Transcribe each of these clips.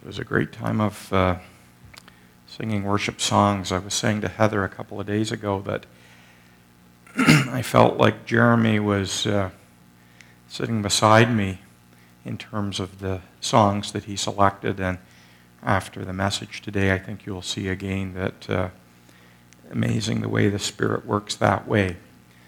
It was a great time of singing worship songs. I was saying to Heather a couple of days ago that I felt like Jeremy was sitting beside me in terms of the songs that he selected. And after the message today, I think you'll see again that amazing the way the Spirit works that way.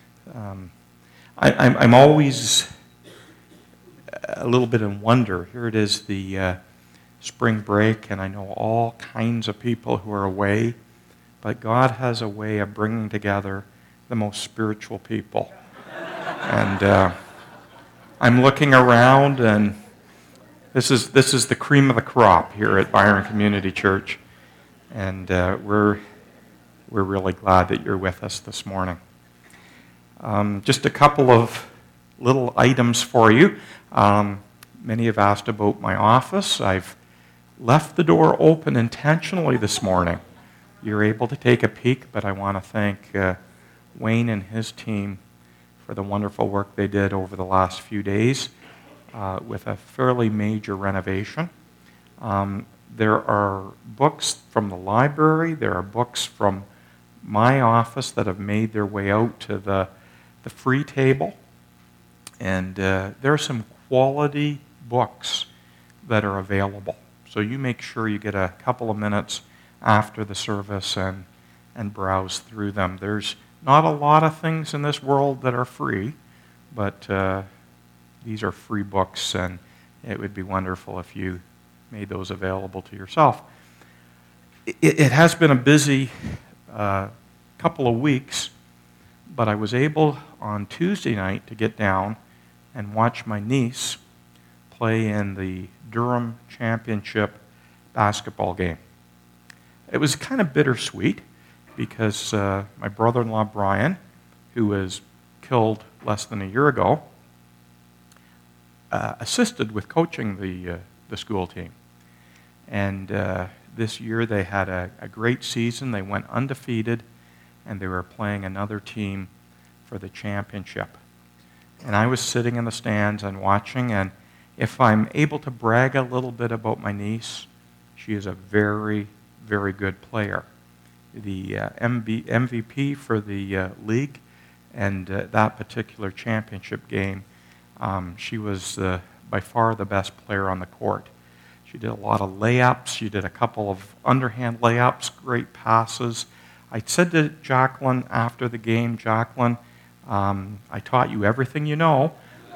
I'm always a little bit in wonder. Here it is, the spring break, and I know all kinds of people who are away, but God has a way of bringing together the most spiritual people. And I'm looking around, and this is the cream of the crop here at Byron Community Church, and we're really glad that you're with us this morning. Just a couple of little items for you. Many have asked about my office. I've left the door open intentionally this morning. You're able to take a peek, but I want to thank Wayne and his team for the wonderful work they did over the last few days with a fairly major renovation. There are books from the library. There are books from my office that have made their way out to the free table. And there are some quality books that are available. So you make sure you get a couple of minutes after the service and browse through them. There's not a lot of things in this world that are free, but these are free books, and it would be wonderful if you made those available to yourself. It has been a busy couple of weeks, but I was able on Tuesday night to get down and watch my niece play in the Durham Championship basketball game. It was kind of bittersweet because my brother-in-law Brian, who was killed less than a year ago, assisted with coaching the school team. And this year they had a great season. They went undefeated, and they were playing another team for the championship. And I was sitting in the stands and watching, and if I'm able to brag a little bit about my niece, she is a very, very good player. The MVP for the league and that particular championship game, she was by far the best player on the court. She did a lot of layups. She did a couple of underhand layups, great passes. I said to Jacqueline after the game, Jacqueline, I taught you everything you know.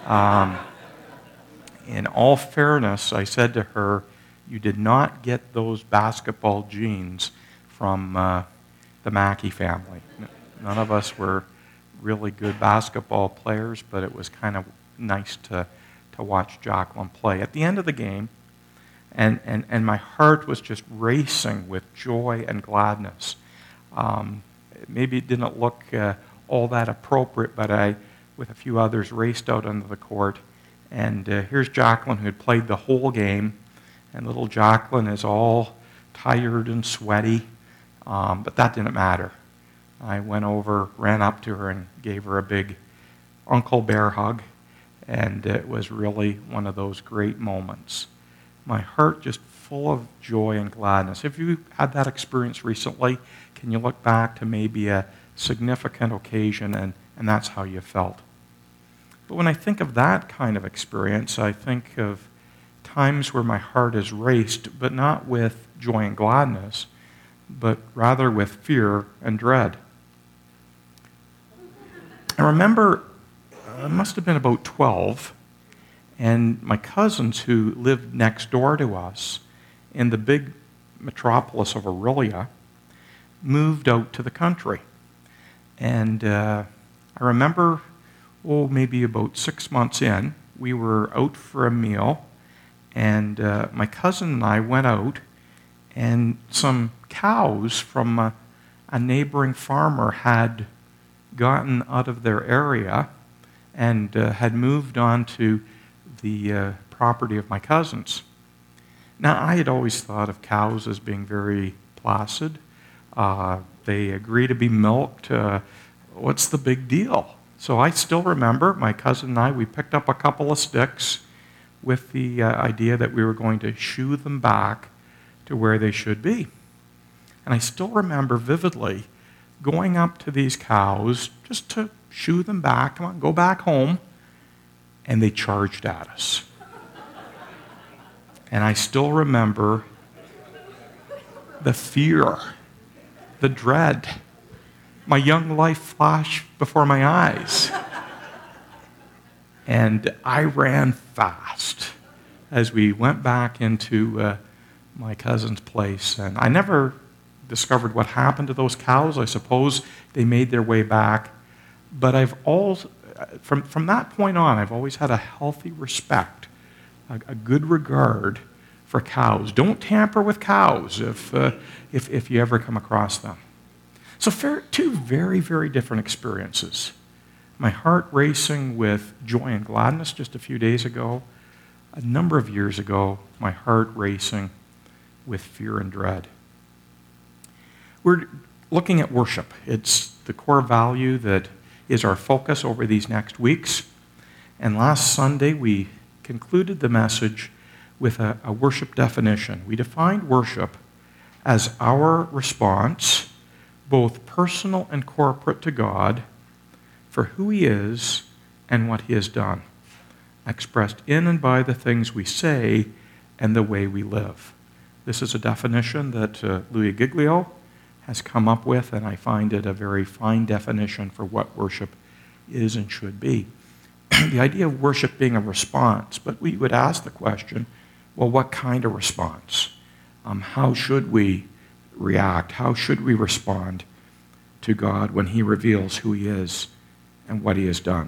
In all fairness, I said to her, you did not get those basketball genes from the Mackey family. None of us were really good basketball players, but it was kind of nice to watch Jacqueline play. At the end of the game, and my heart was just racing with joy and gladness. Maybe it didn't look all that appropriate, but I, with a few others, raced out onto the court. And here's Jacqueline, who had played the whole game. And little Jacqueline is all tired and sweaty, but that didn't matter. I went over, ran up to her, and gave her a big Uncle Bear hug. And it was really one of those great moments. My heart just full of joy and gladness. If you had that experience recently, can you look back to maybe a significant occasion and that's how you felt? But when I think of that kind of experience, I think of times where my heart is raced, but not with joy and gladness, but rather with fear and dread. I remember, I must have been about 12, and my cousins who lived next door to us in the big metropolis of Orillia moved out to the country. And I remember, maybe about 6 months in, we were out for a meal, and my cousin and I went out, and some cows from a neighboring farmer had gotten out of their area and had moved on to the property of my cousins. Now, I had always thought of cows as being very placid. They agree to be milked. What's the big deal? So I still remember my cousin and I, we picked up a couple of sticks with the idea that we were going to shoo them back to where they should be. And I still remember vividly going up to these cows just to shoo them back. Come on, go back home. And they charged at us. And I still remember the fear, the dread. My young life flashed before my eyes. And I ran fast as we went back into my cousin's place. And I never discovered what happened to those cows. I suppose they made their way back. But from that point on, I've always had a healthy respect, a good regard for cows. Don't tamper with cows if you ever come across them. So two very, very different experiences. My heart racing with joy and gladness just a few days ago. A number of years ago, my heart racing with fear and dread. We're looking at worship. It's the core value that is our focus over these next weeks. And last Sunday, we concluded the message with a worship definition. We defined worship as our response, both personal and corporate, to God for who He is and what He has done, expressed in and by the things we say and the way we live. This is a definition that Louis Giglio has come up with, and I find it a very fine definition for what worship is and should be. The idea of worship being a response, but we would ask the question, well, what kind of response? How should we react? How should we respond to God when He reveals who He is and what He has done?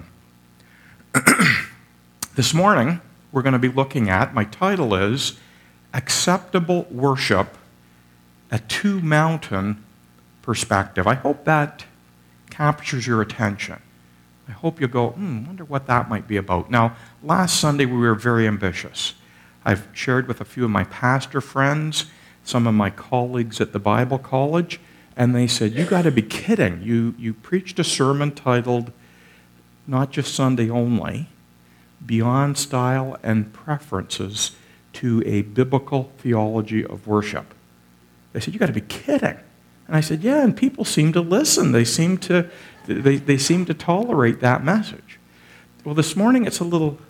This morning, we're going to be looking at, my title is, Acceptable Worship, a two-mountain perspective. I hope that captures your attention. I hope you'll go, wonder what that might be about. Now, last Sunday we were very ambitious. I've shared with a few of my pastor friends, some of my colleagues at the Bible College, and they said, you got to be kidding. You preached a sermon titled, Not Just Sunday Only, Beyond Style and Preferences to a Biblical Theology of Worship. They said, you got to be kidding. And I said, yeah, and people seem to listen. They seem to tolerate that message. Well, this morning it's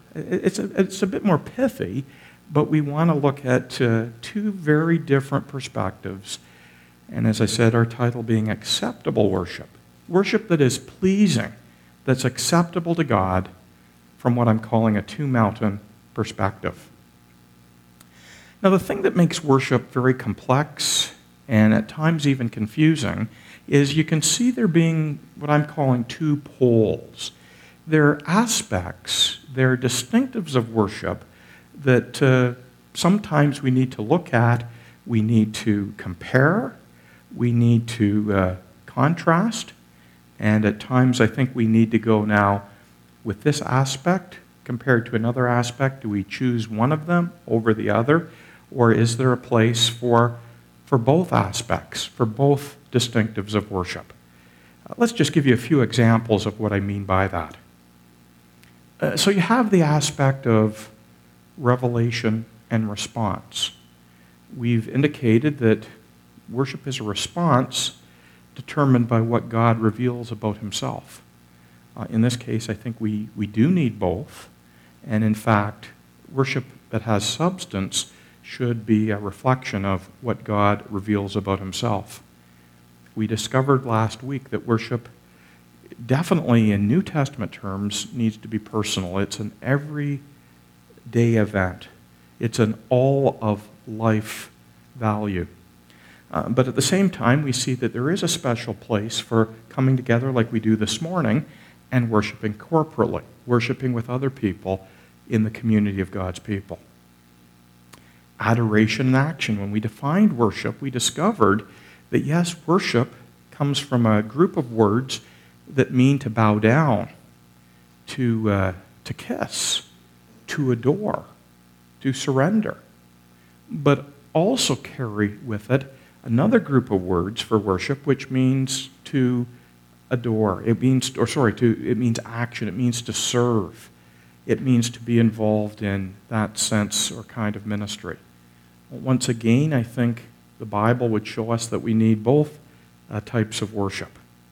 a bit more pithy, but we want to look at two very different perspectives. And as I said, our title being Acceptable Worship. Worship that is pleasing, that's acceptable to God from what I'm calling a two-mountain perspective. Now, the thing that makes worship very complex and at times even confusing is you can see there being what I'm calling two poles. There are aspects, there are distinctives of worship that sometimes we need to look at, we need to compare, we need to contrast, and at times I think we need to go now with this aspect compared to another aspect. Do we choose one of them over the other, or is there a place for both aspects, for both distinctives of worship? Let's just give you a few examples of what I mean by that. So you have the aspect of revelation and response. We've indicated that worship is a response determined by what God reveals about Himself. In this case, I think we do need both. And in fact, worship that has substance should be a reflection of what God reveals about Himself. We discovered last week that worship, definitely in New Testament terms, needs to be personal. It's an everyday event. It's an all-of-life value. But at the same time, we see that there is a special place for coming together like we do this morning and worshiping corporately, worshiping with other people in the community of God's people. Adoration and action. When we defined worship, we discovered that yes, worship comes from a group of words that mean to bow down, to kiss, to adore, to surrender, but also carry with it another group of words for worship, which means to adore. It means action. It means to serve. It means to be involved in that sense or kind of ministry. Once again, I think the Bible would show us that we need both types of worship.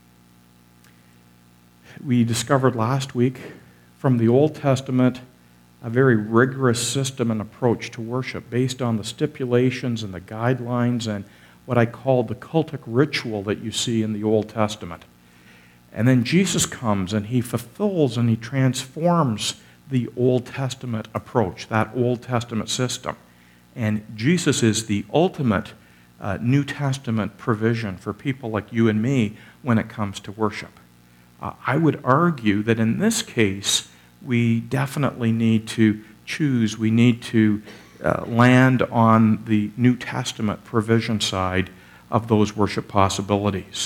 We discovered last week from the Old Testament a very rigorous system and approach to worship based on the stipulations and the guidelines and what I call the cultic ritual that you see in the Old Testament. And then Jesus comes and he fulfills and he transforms the Old Testament approach, that Old Testament system. And Jesus is the ultimate New Testament provision for people like you and me when it comes to worship. I would argue that in this case, we definitely need to choose. We need to land on the New Testament provision side of those worship possibilities.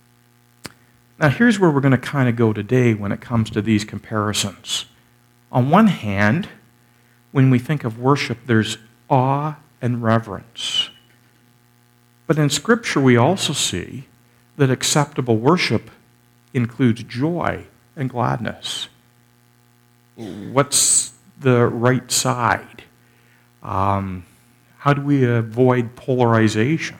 Now, here's where we're going to kind of go today when it comes to these comparisons. On one hand, when we think of worship, there's awe and reverence. But in Scripture, we also see that acceptable worship includes joy and gladness. What's the right side? How do we avoid polarization?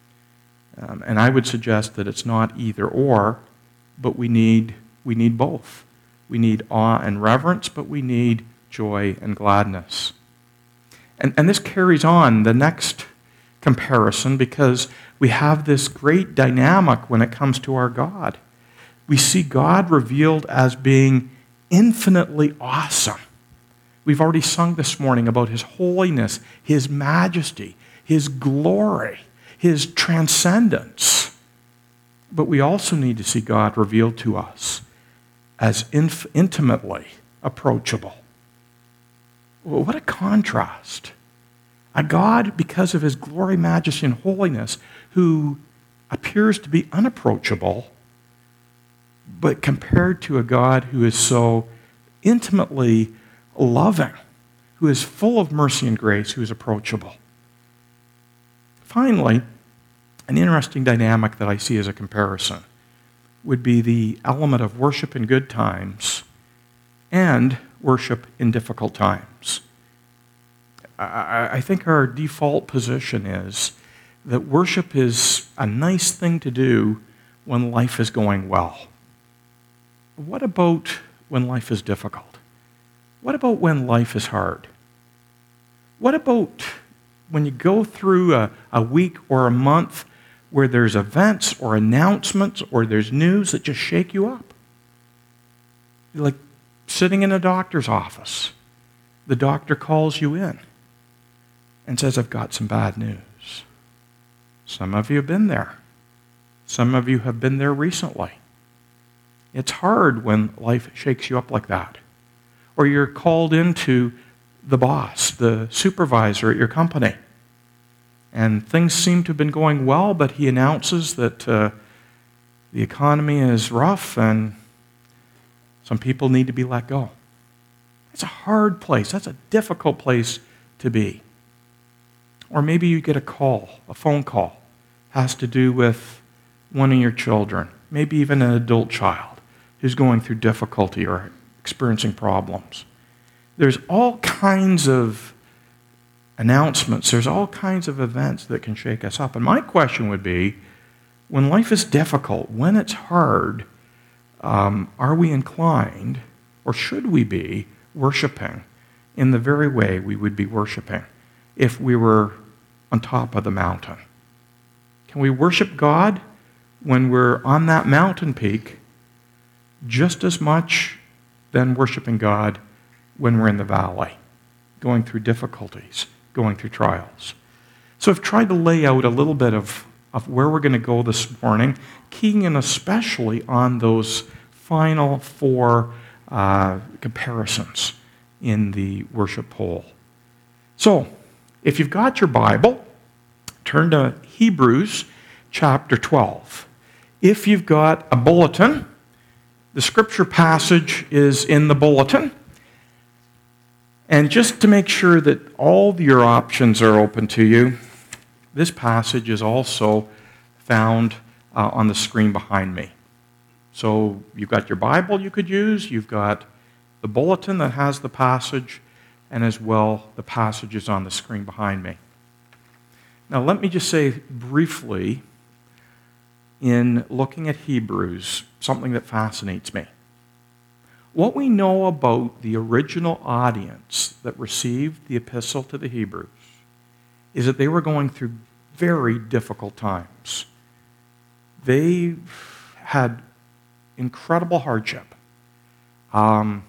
And I would suggest that it's not either or, but we need both. We need awe and reverence, but we need joy and gladness. And this carries on the next comparison because we have this great dynamic when it comes to our God. We see God revealed as being infinitely awesome. We've already sung this morning about his holiness, his majesty, his glory, his transcendence. But we also need to see God revealed to us as intimately approachable. Well, what a contrast. A God, because of his glory, majesty, and holiness, who appears to be unapproachable, but compared to a God who is so intimately loving, who is full of mercy and grace, who is approachable. Finally, an interesting dynamic that I see as a comparison would be the element of worship in good times and worship in difficult times. I think our default position is that worship is a nice thing to do when life is going well. What about when life is difficult? What about when life is hard? What about when you go through a week or a month where there's events or announcements or there's news that just shake you up? You're like sitting in a doctor's office. The doctor calls you in and says, I've got some bad news. Some of you have been there. Some of you have been there recently. It's hard when life shakes you up like that. Or you're called into the boss, the supervisor at your company, and things seem to have been going well, but he announces that the economy is rough and some people need to be let go. It's a hard place. That's a difficult place to be. Or maybe you get a phone call, has to do with one of your children, maybe even an adult child who's going through difficulty or experiencing problems. There's all kinds of announcements, there's all kinds of events that can shake us up. And my question would be, when life is difficult, when it's hard, are we inclined, or should we be, worshiping in the very way we would be worshiping if we were on top of the mountain? Can we worship God when we're on that mountain peak just as much than worshiping God when we're in the valley, going through difficulties, going through trials? So I've tried to lay out a little bit of where we're going to go this morning, keying in especially on those final four comparisons in the worship poll. So, if you've got your Bible, turn to Hebrews chapter 12. If you've got a bulletin, the scripture passage is in the bulletin. And just to make sure that all of your options are open to you, this passage is also found on the screen behind me. So you've got your Bible you could use, you've got the bulletin that has the passage, and as well the passages on the screen behind me. Now, let me just say briefly, in looking at Hebrews, something that fascinates me. What we know about the original audience that received the epistle to the Hebrews is that they were going through very difficult times. They had incredible hardship. It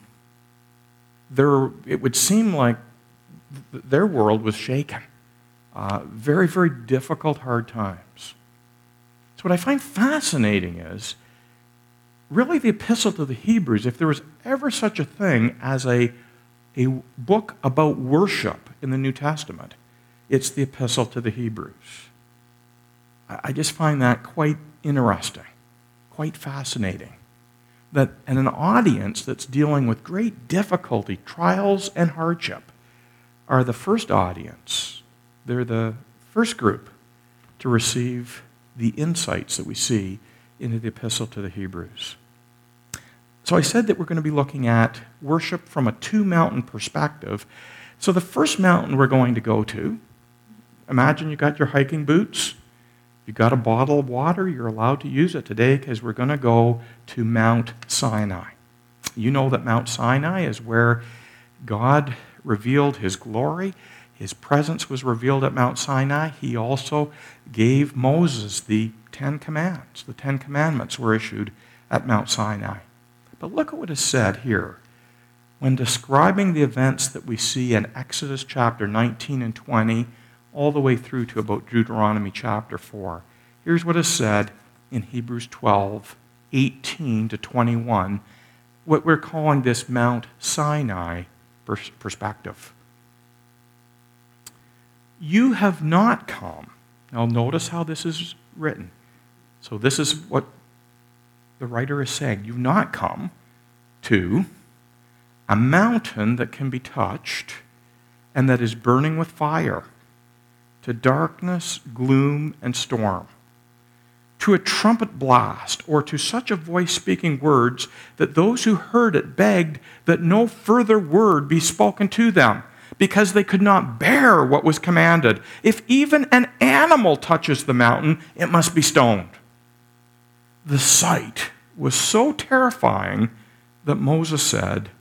would seem like their world was shaken. Very, very difficult, hard times. So what I find fascinating is, really the epistle to the Hebrews, if there was ever such a thing as a book about worship in the New Testament, it's the epistle to the Hebrews. I just find that quite interesting, quite fascinating. That in an audience that's dealing with great difficulty, trials, and hardship, are the first audience. They're the first group to receive the insights that we see into the epistle to the Hebrews. So I said that we're going to be looking at worship from a two-mountain perspective. So the first mountain we're going to go to, imagine you got your hiking boots, you got a bottle of water, you're allowed to use it today because we're going to go to Mount Sinai. You know that Mount Sinai is where God revealed his glory. His presence was revealed at Mount Sinai. He also gave Moses the Ten Commands. The Ten Commandments were issued at Mount Sinai. But look at what is said here. When describing the events that we see in Exodus chapter 19 and 20, all the way through to about Deuteronomy chapter 4. Here's what is said in Hebrews 12, 18 to 21, what we're calling this Mount Sinai perspective. You have not come. Now notice how this is written. So this is what the writer is saying. You've not come to a mountain that can be touched and that is burning with fire, to darkness, gloom, and storm, to a trumpet blast, or to such a voice speaking words that those who heard it begged that no further word be spoken to them, because they could not bear what was commanded. If even an animal touches the mountain, it must be stoned. The sight was so terrifying that Moses said,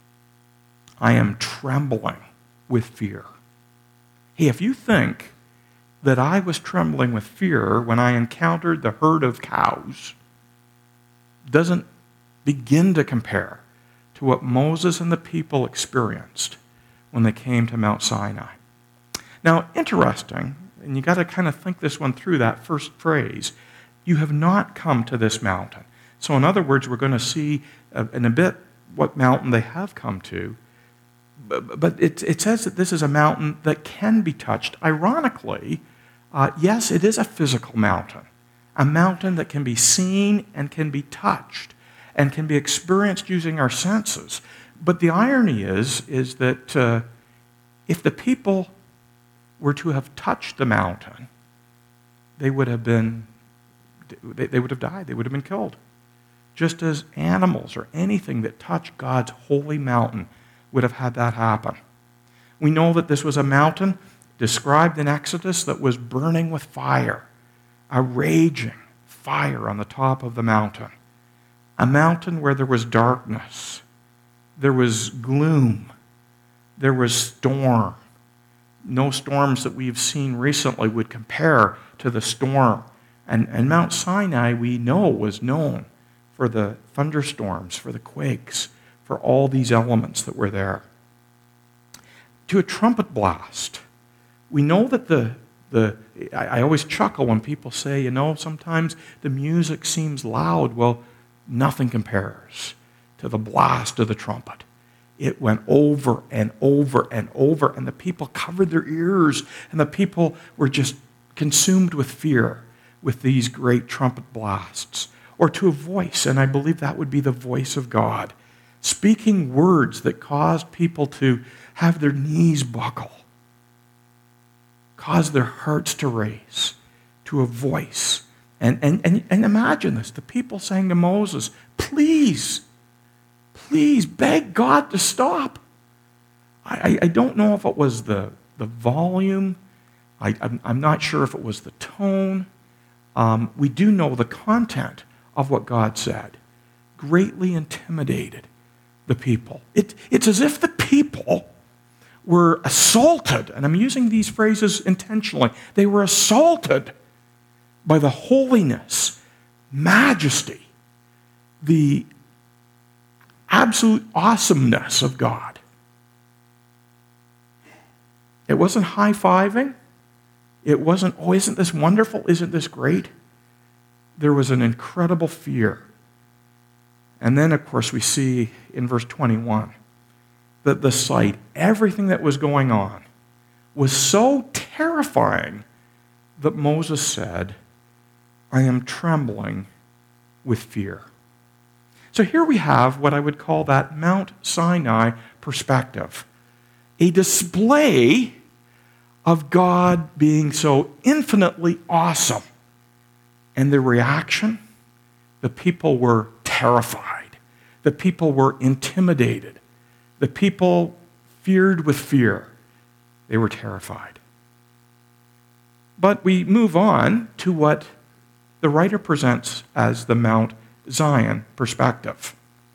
I am trembling with fear. Hey, if you think that I was trembling with fear when I encountered the herd of cows, doesn't begin to compare to what Moses and the people experienced when they came to Mount Sinai. Now, interesting, and you got to kind of think this one through, that first phrase, you have not come to this mountain. So in other words, we're going to see in a bit what mountain they have come to, but it says that this is a mountain that can be touched. Ironically, yes, it is a physical mountain, a mountain that can be seen and can be touched and can be experienced using our senses. But the irony is that if the people were to have touched the mountain, they would have died. They would have been killed. Just as animals or anything that touched God's holy mountain would have had that happen. We know that this was a mountain described in Exodus that was burning with fire, a raging fire on the top of the mountain. A mountain where there was darkness, there was gloom, there was storm. No storms that we've seen recently would compare to the storm. And Mount Sinai, we know, was known for the thunderstorms, for the quakes, for all these elements that were there. To a trumpet blast. We know that I always chuckle when people say, sometimes the music seems loud. Well, nothing compares to the blast of the trumpet. It went over and over and over, and the people covered their ears, and the people were just consumed with fear with these great trumpet blasts. Or to a voice, and I believe that would be the voice of God, speaking words that caused people to have their knees buckle, cause their hearts to race, to a voice. And imagine this, the people saying to Moses, please beg God to stop. I don't know if it was the volume I'm not sure if it was the tone. We do know the content of what God said. Greatly intimidated the people. It's as if the people were assaulted, and I'm using these phrases intentionally. They were assaulted by the holiness, majesty, the absolute awesomeness of God. It wasn't high-fiving. It wasn't, oh, isn't this wonderful? Isn't this great? There was an incredible fear. And then, of course, we see in verse 21 that the sight, everything that was going on, was so terrifying that Moses said, I am trembling with fear. So here we have what I would call that Mount Sinai perspective. A display of God being so infinitely awesome. And the reaction, the people were terrified. The people were intimidated. The people feared with fear. They were terrified. But we move on to what the writer presents as the Mount Zion perspective.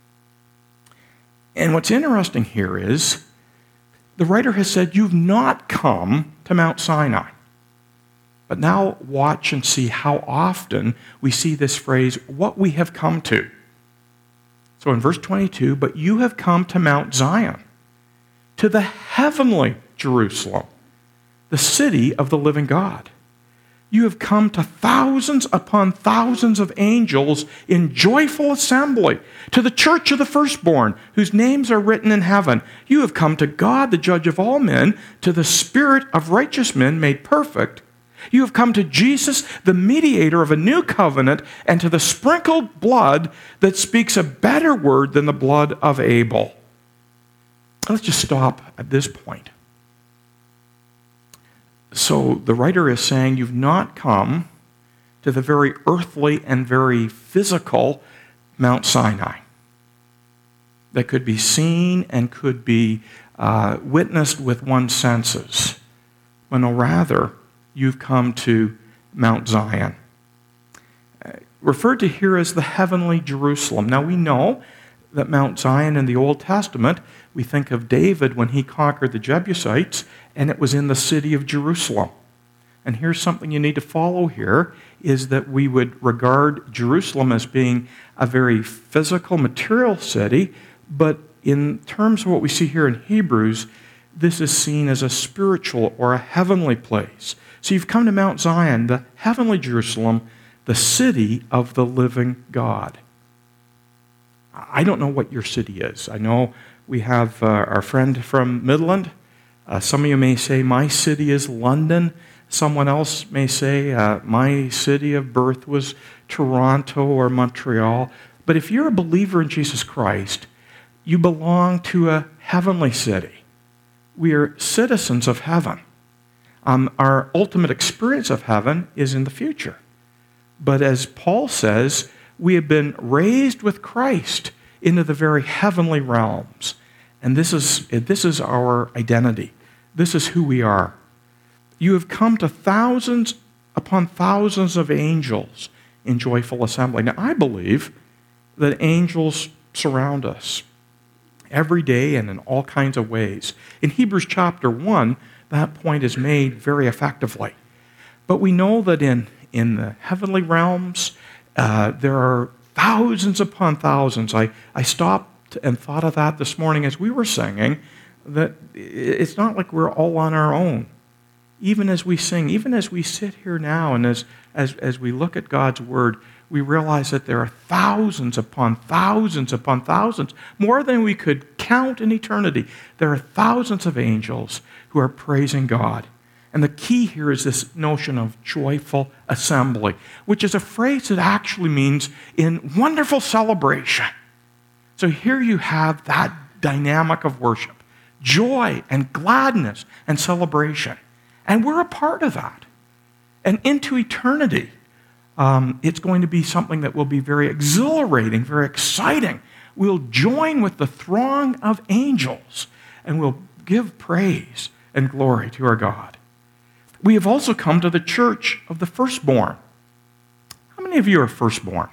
And what's interesting here is the writer has said, you've not come to Mount Sinai. But now watch and see how often we see this phrase, what we have come to. So in verse 22, but you have come to Mount Zion, to the heavenly Jerusalem, the city of the living God. You have come to thousands upon thousands of angels in joyful assembly, to the church of the firstborn, whose names are written in heaven. You have come to God, the judge of all men, to the Spirit of righteous men made perfect. You have come to Jesus, the mediator of a new covenant, and to the sprinkled blood that speaks a better word than the blood of Abel. Let's just stop at this point. So the writer is saying you've not come to the very earthly and very physical Mount Sinai that could be seen and could be witnessed with one's senses. But no, rather, you've come to Mount Zion, referred to here as the heavenly Jerusalem. Now we know that Mount Zion in the Old Testament, we think of David when he conquered the Jebusites, and it was in the city of Jerusalem. And here's something you need to follow here, is that we would regard Jerusalem as being a very physical, material city, but in terms of what we see here in Hebrews, this is seen as a spiritual or a heavenly place. So you've come to Mount Zion, the heavenly Jerusalem, the city of the living God. I don't know what your city is. I know we have our friend from Midland. Some of you may say, my city is London. Someone else may say, my city of birth was Toronto or Montreal. But if you're a believer in Jesus Christ, you belong to a heavenly city. We are citizens of heaven. Our ultimate experience of heaven is in the future. But as Paul says, we have been raised with Christ into the very heavenly realms. And this is our identity. This is who we are. You have come to thousands upon thousands of angels in joyful assembly. Now, I believe that angels surround us every day and in all kinds of ways. In Hebrews chapter 1, that point is made very effectively. But we know that in the heavenly realms, there are thousands upon thousands. I stopped and thought of that this morning as we were singing, that it's not like we're all on our own. Even as we sing, even as we sit here now, and as we look at God's Word, we realize that there are thousands upon thousands upon thousands, more than we could count in eternity. There are thousands of angels who are praising God. And the key here is this notion of joyful assembly, which is a phrase that actually means in wonderful celebration. So here you have that dynamic of worship, joy and gladness and celebration. And we're a part of that. And into eternity, it's going to be something that will be very exhilarating, very exciting. We'll join with the throng of angels, and we'll give praise and glory to our God. we have also come to the church of the firstborn. How many of you are firstborn?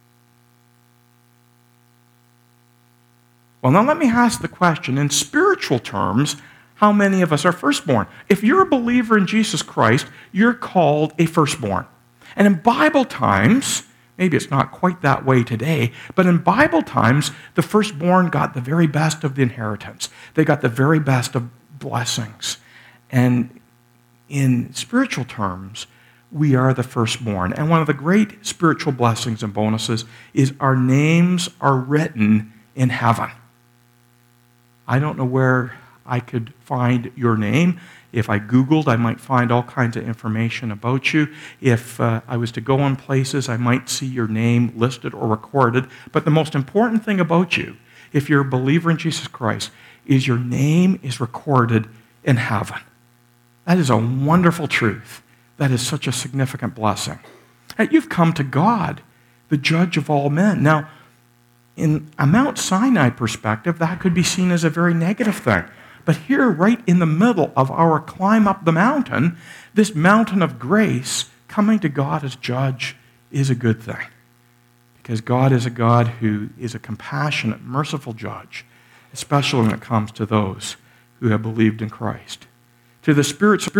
Well, now let me ask the question, in spiritual terms, how many of us are firstborn? If you're a believer in Jesus Christ, you're called a firstborn. And in Bible times, maybe it's not quite that way today, but in Bible times, the firstborn got the very best of the inheritance. They got the very best of blessings. And in spiritual terms, we are the firstborn. And one of the great spiritual blessings and bonuses is our names are written in heaven. I don't know where I could find your name. If I Googled, I might find all kinds of information about you. If I was to go in places, I might see your name listed or recorded. But the most important thing about you, if you're a believer in Jesus Christ, is your name is recorded in heaven. That is a wonderful truth. That is such a significant blessing. And you've come to God, the judge of all men. Now, in a Mount Sinai perspective, that could be seen as a very negative thing. But here, right in the middle of our climb up the mountain, this mountain of grace, coming to God as judge is a good thing. Because God is a God who is a compassionate, merciful judge, especially when it comes to those who have believed in Christ. To the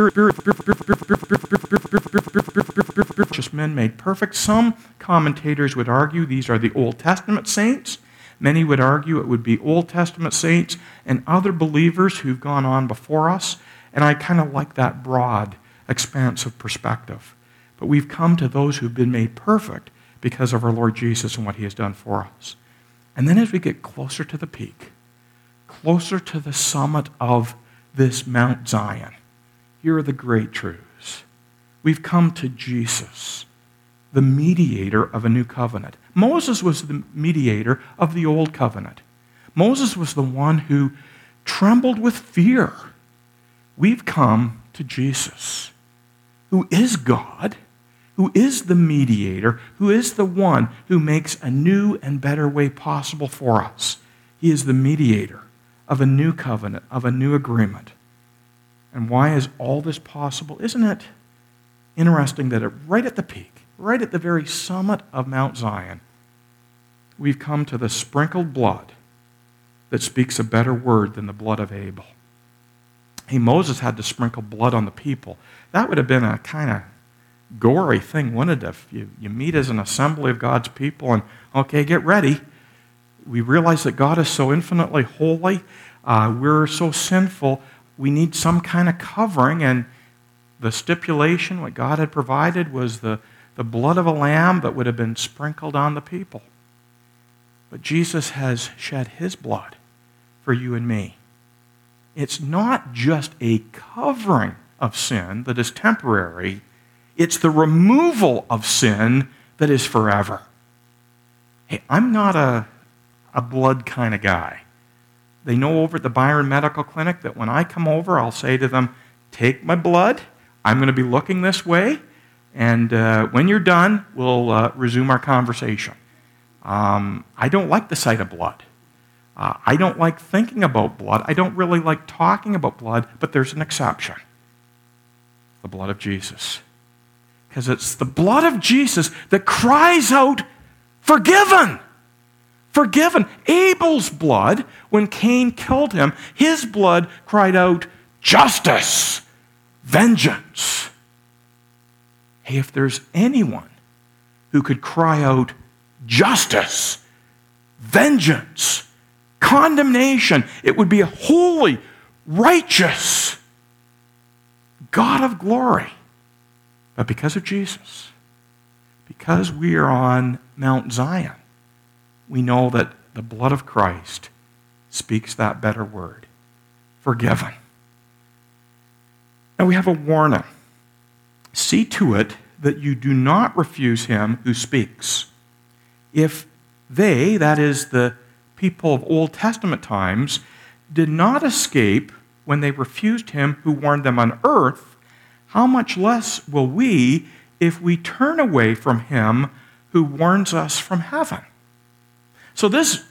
righteous men made perfect. Some commentators would argue these are the Old Testament saints. Many would argue it would be Old Testament saints and other believers who've gone on before us. And I kind of like that broad, expansive perspective. But we've come to those who've been made perfect because of our Lord Jesus and what he has done for us. And then as we get closer to the peak, closer to the summit of this Mount Zion, here are the great truths. We've come to Jesus, the mediator of a new covenant. Moses was the mediator of the old covenant. Moses was the one who trembled with fear. We've come to Jesus, who is God, who is the mediator, who is the one who makes a new and better way possible for us. He is the mediator of a new covenant, of a new agreement. And why is all this possible? Isn't it interesting that right at the peak, right at the very summit of Mount Zion, we've come to the sprinkled blood that speaks a better word than the blood of Abel. Hey, Moses had to sprinkle blood on the people. That would have been a kind of gory thing, wouldn't it? If you meet as an assembly of God's people and, okay, get ready. We realize that God is so infinitely holy. We're so sinful. We need some kind of covering. And the stipulation, what God had provided, was the blood of a lamb that would have been sprinkled on the people. But Jesus has shed his blood for you and me. It's not just a covering of sin that is temporary. It's the removal of sin that is forever. Hey, I'm not a blood kind of guy. They know over at the Byron Medical Clinic that when I come over, I'll say to them, take my blood. I'm going to be looking this way. And when you're done, we'll resume our conversation. I don't like the sight of blood. I don't like thinking about blood. I don't really like talking about blood, but there's an exception. The blood of Jesus. Because it's the blood of Jesus that cries out, forgiven! Forgiven. Abel's blood, when Cain killed him, his blood cried out, justice, vengeance. Hey, if there's anyone who could cry out justice, vengeance, condemnation, it would be a holy, righteous God of glory. But because of Jesus, because we are on Mount Zion, we know that the blood of Christ speaks that better word, forgiven. Now we have a warning. See to it that you do not refuse him who speaks. If they, that is the people of Old Testament times, did not escape when they refused him who warned them on earth, how much less will we if we turn away from him who warns us from heaven? So this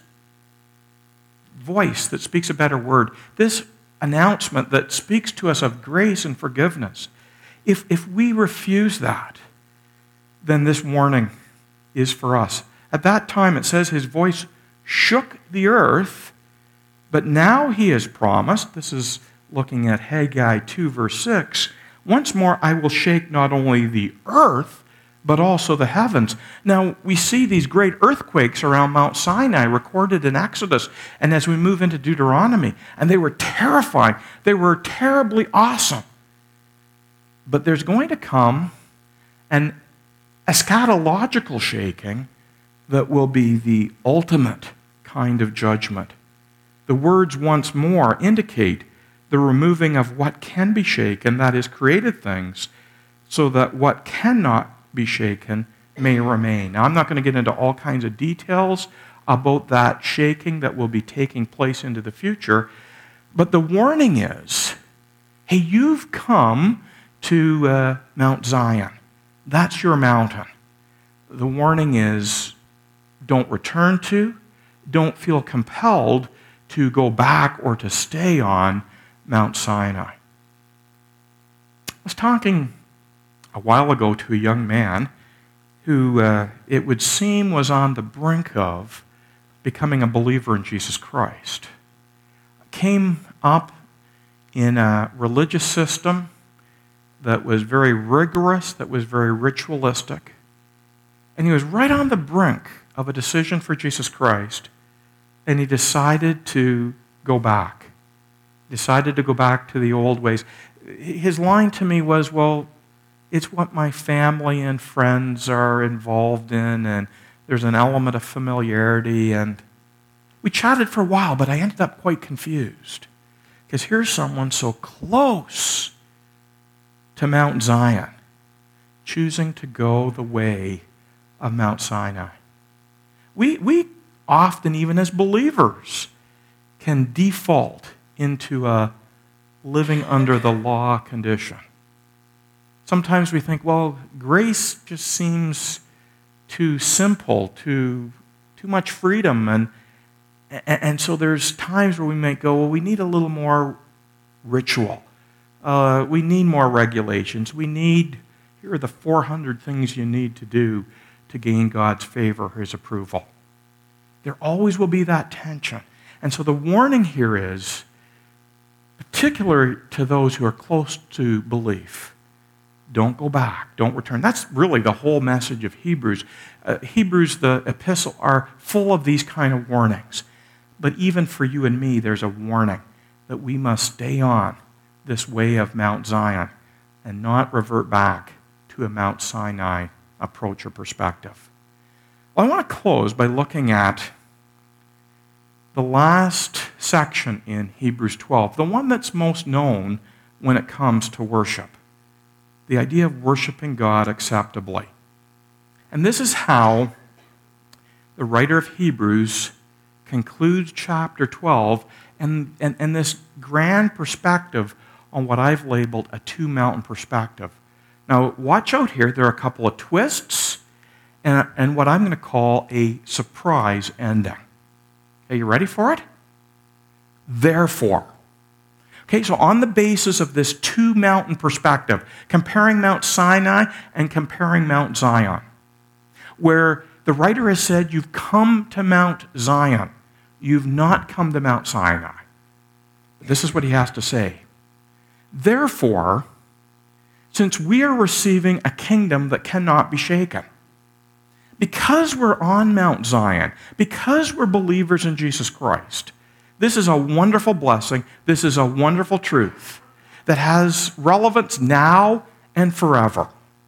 voice that speaks a better word, this announcement that speaks to us of grace and forgiveness, If we refuse that, then this warning is for us. At that time, it says his voice shook the earth, but now he has promised, this is looking at Haggai 2, verse 6, once more I will shake not only the earth, but also the heavens. Now, we see these great earthquakes around Mount Sinai recorded in Exodus, and as we move into Deuteronomy, and they were terrifying. They were terribly awesome. But there's going to come an eschatological shaking that will be the ultimate kind of judgment. The words once more indicate the removing of what can be shaken, that is, created things, so that what cannot be shaken may remain. Now, I'm not going to get into all kinds of details about that shaking that will be taking place into the future, but the warning is, hey, you've come to Mount Zion. That's your mountain. The warning is, don't return to, don't feel compelled to go back or to stay on Mount Sinai. I was talking a while ago to a young man who it would seem was on the brink of becoming a believer in Jesus Christ. Came up in a religious system that was very rigorous, that was very ritualistic, and he was right on the brink of a decision for Jesus Christ, and he decided to go back. Decided to go back to the old ways. His line to me was, well, it's what my family and friends are involved in, and there's an element of familiarity. And we chatted for a while, but I ended up quite confused. Because here's someone so close to Mount Zion, choosing to go the way of Mount Sinai. We often, even as believers, can default into a living under the law condition. Sometimes we think, well, grace just seems too simple, too much freedom, and so there's times where we might go, well, we need a little more ritual. We need more regulations. Here are the 400 things you need to do to gain God's favor, His approval. There always will be that tension. And so the warning here is, particularly to those who are close to belief, don't go back, don't return. That's really the whole message of Hebrews. Hebrews, the epistle, are full of these kind of warnings. But even for you and me, there's a warning that we must stay on this way of Mount Zion and not revert back to a Mount Sinai approach or perspective. Well, I want to close by looking at the last section in Hebrews 12, the one that's most known when it comes to worship. The idea of worshiping God acceptably. And this is how the writer of Hebrews concludes chapter 12 and this grand perspective on what I've labeled a two-mountain perspective. Now, watch out here. There are a couple of twists and what I'm going to call a surprise ending. Are you ready for it? Therefore. Okay, so on the basis of this two-mountain perspective, comparing Mount Sinai and comparing Mount Zion, where the writer has said, you've come to Mount Zion. You've not come to Mount Sinai. This is what he has to say. Therefore, since we are receiving a kingdom that cannot be shaken, because we're on Mount Zion, because we're believers in Jesus Christ, this is a wonderful blessing. This is a wonderful truth that has relevance now and forever.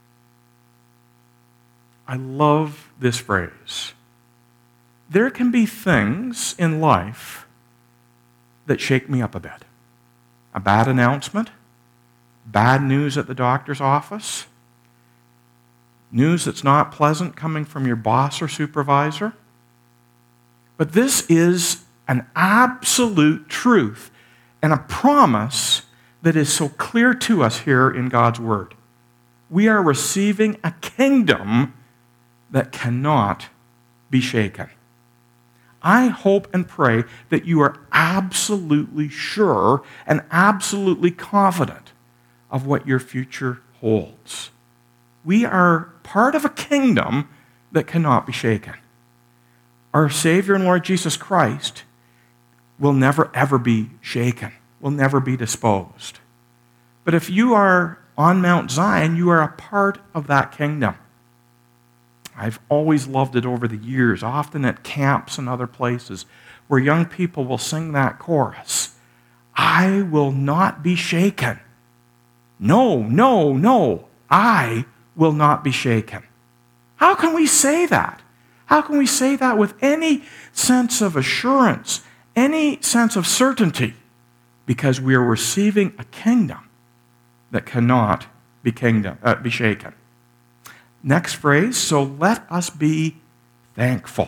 I love this phrase. There can be things in life that shake me up a bit. A bad announcement, bad news at the doctor's office, news that's not pleasant coming from your boss or supervisor. But this is an absolute truth and a promise that is so clear to us here in God's Word. We are receiving a kingdom that cannot be shaken. I hope and pray that you are absolutely sure and absolutely confident of what your future holds. We are part of a kingdom that cannot be shaken. Our Savior and Lord Jesus Christ will never, ever be shaken, will never be disposed. But if you are on Mount Zion, you are a part of that kingdom. I've always loved it over the years, often at camps and other places, where young people will sing that chorus, I will not be shaken. No, no, no, I will not be shaken. How can we say that? How can we say that with any sense of assurance, any sense of certainty? Because we are receiving a kingdom that cannot be shaken. Next phrase, so let us be thankful.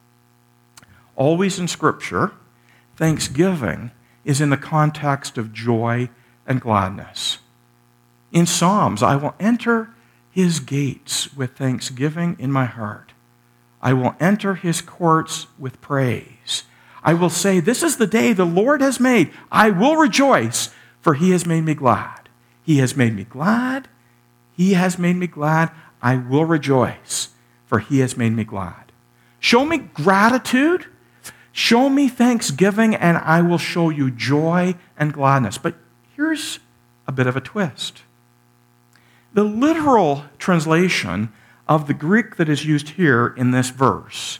Always in Scripture, thanksgiving is in the context of joy and gladness. In Psalms, I will enter his gates with thanksgiving in my heart. I will enter his courts with praise. I will say, this is the day the Lord has made. I will rejoice, for he has made me glad. He has made me glad. He has made me glad. I will rejoice, for he has made me glad. Show me gratitude. Show me thanksgiving, and I will show you joy and gladness. But here's a bit of a twist. The literal translation of the Greek that is used here in this verse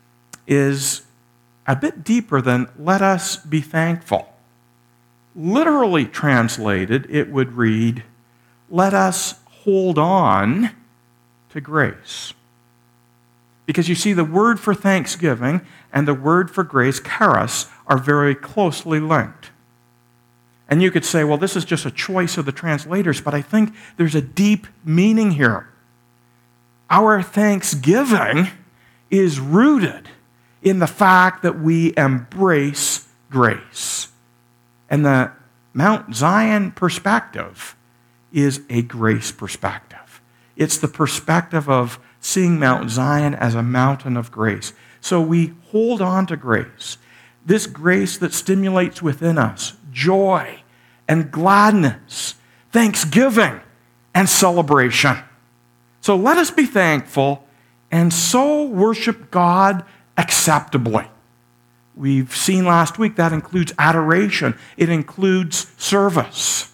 is a bit deeper than let us be thankful. Literally translated, it would read, let us hold on to grace. Because you see, the word for thanksgiving and the word for grace, charis, are very closely linked. And you could say, well, this is just a choice of the translators, but I think there's a deep meaning here. Our thanksgiving is rooted in the fact that we embrace grace. And the Mount Zion perspective is a grace perspective. It's the perspective of seeing Mount Zion as a mountain of grace. So we hold on to grace. This grace that stimulates within us joy and gladness, thanksgiving and celebration. So let us be thankful and so worship God acceptably. We've seen last week that includes adoration. It includes service.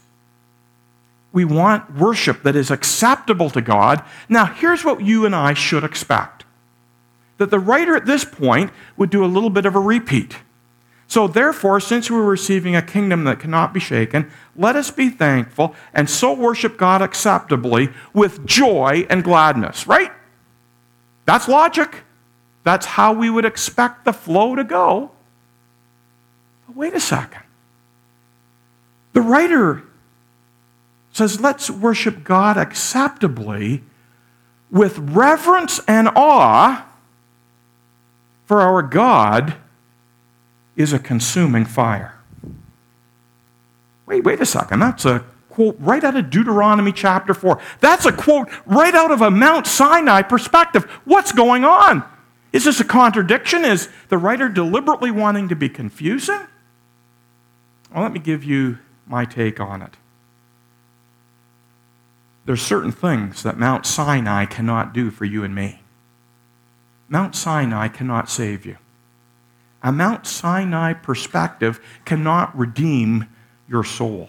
We want worship that is acceptable to God. Now, here's what you and I should expect. That the writer at this point would do a little bit of a repeat. So therefore, since we're receiving a kingdom that cannot be shaken, let us be thankful and so worship God acceptably with joy and gladness, right? That's logic. That's how we would expect the flow to go. But wait a second. The writer says, let's worship God acceptably with reverence and awe, for our God is a consuming fire. Wait a second. That's a quote right out of Deuteronomy chapter 4. That's a quote right out of a Mount Sinai perspective. What's going on? Is this a contradiction? Is the writer deliberately wanting to be confusing? Well, let me give you my take on it. There's certain things that Mount Sinai cannot do for you and me. Mount Sinai cannot save you. A Mount Sinai perspective cannot redeem your soul.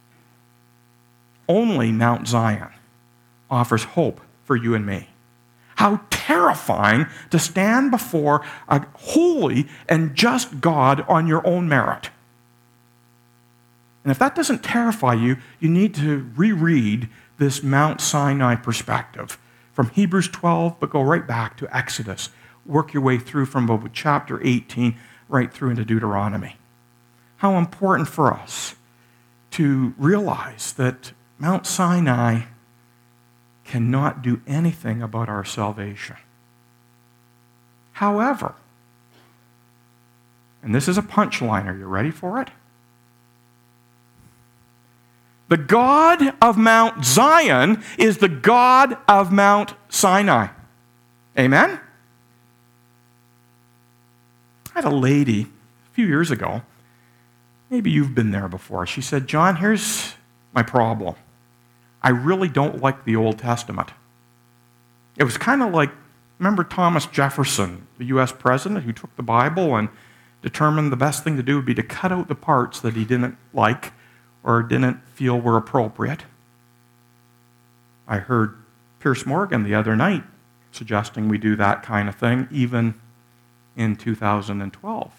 Only Mount Zion offers hope for you and me. How terrifying to stand before a holy and just God on your own merit. And if that doesn't terrify you, you need to reread this Mount Sinai perspective from Hebrews 12, but go right back to Exodus. Work your way through from about chapter 18 right through into Deuteronomy. How important for us to realize that Mount Sinai cannot do anything about our salvation. However, and this is a punchline, are you ready for it? The God of Mount Zion is the God of Mount Sinai. Amen? I had a lady a few years ago, maybe you've been there before. She said, John, here's my problem. I really don't like the Old Testament. It was kind of like, remember Thomas Jefferson, the U.S. president, who took the Bible and determined the best thing to do would be to cut out the parts that he didn't like or didn't feel were appropriate. I heard Pierce Morgan the other night suggesting we do that kind of thing even in 2012.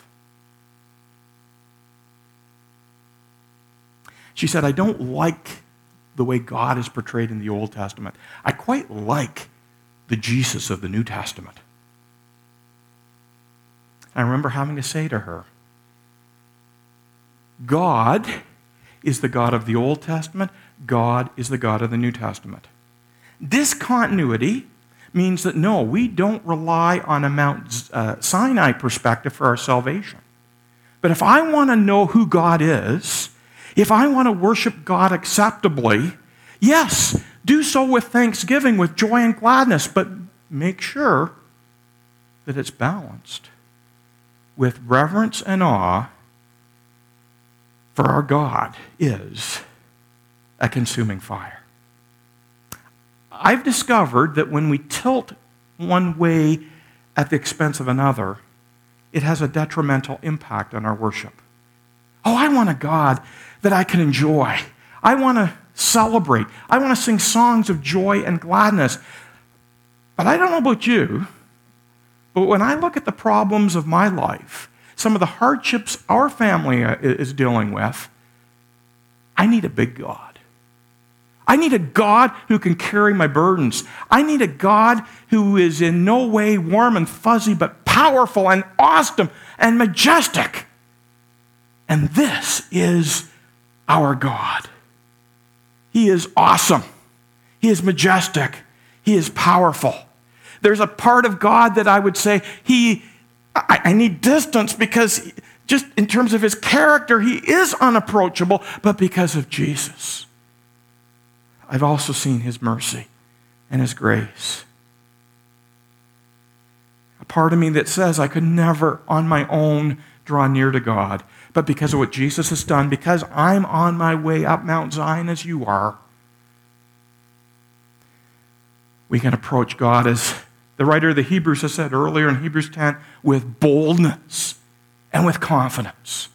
She said, I don't like the way God is portrayed in the Old Testament. I quite like the Jesus of the New Testament. I remember having to say to her, God is the God of the Old Testament. God is the God of the New Testament. Discontinuity means that no, we don't rely on a Mount Sinai perspective for our salvation. But if I want to know who God is, if I want to worship God acceptably, yes, do so with thanksgiving, with joy and gladness, but make sure that it's balanced with reverence and awe, for our God is a consuming fire. I've discovered that when we tilt one way at the expense of another, it has a detrimental impact on our worship. Oh, I want a God that I can enjoy. I want to celebrate. I want to sing songs of joy and gladness. But I don't know about you, but when I look at the problems of my life, some of the hardships our family is dealing with, I need a big God. I need a God who can carry my burdens. I need a God who is in no way warm and fuzzy, but powerful and awesome and majestic. And this is our God. He is awesome. He is majestic. He is powerful. There's a part of God that I would say I need distance because just in terms of his character, he is unapproachable, but because of Jesus, I've also seen his mercy and his grace. A part of me that says I could never on my own draw near to God, but because of what Jesus has done, because I'm on my way up Mount Zion as you are, we can approach God, as the writer of the Hebrews has said earlier in Hebrews 10, with boldness and with confidence.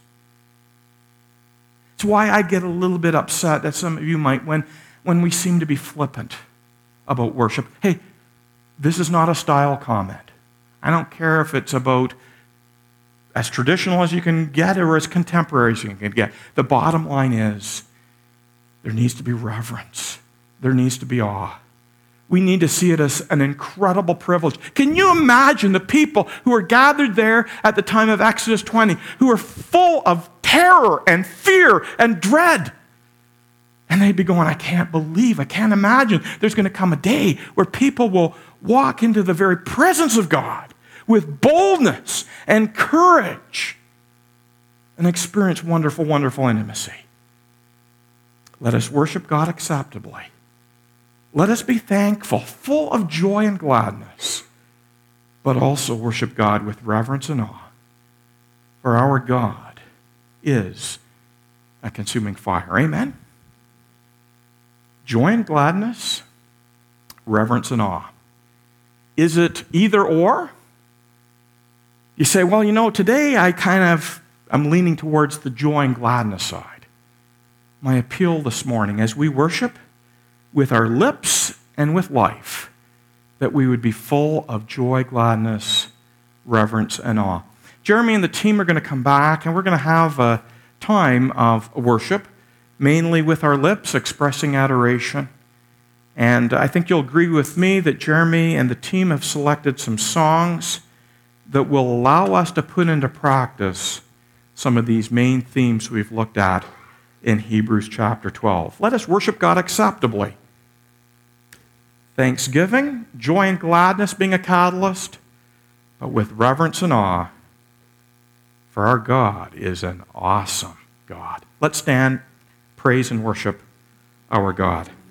It's why I get a little bit upset, as some of you might, when we seem to be flippant about worship. Hey, this is not a style comment. I don't care if it's about as traditional as you can get or as contemporary as you can get. The bottom line is there needs to be reverence. There needs to be awe. We need to see it as an incredible privilege. Can you imagine the people who are gathered there at the time of Exodus 20, who are full of terror and fear and dread? And they'd be going, I can't imagine there's going to come a day where people will walk into the very presence of God with boldness and courage and experience wonderful, wonderful intimacy. Let us worship God acceptably. Let us be thankful, full of joy and gladness, but also worship God with reverence and awe. For our God is a consuming fire. Amen? Joy and gladness, reverence and awe. Is it either or? You say, well, today I'm leaning towards the joy and gladness side. My appeal this morning as we worship with our lips and with life, that we would be full of joy, gladness, reverence, and awe. Jeremy and the team are going to come back, and we're going to have a time of worship, mainly with our lips, expressing adoration. And I think you'll agree with me that Jeremy and the team have selected some songs that will allow us to put into practice some of these main themes we've looked at in Hebrews chapter 12. Let us worship God acceptably. Thanksgiving, joy and gladness being a catalyst, but with reverence and awe, for our God is an awesome God. Let's stand, praise and worship our God.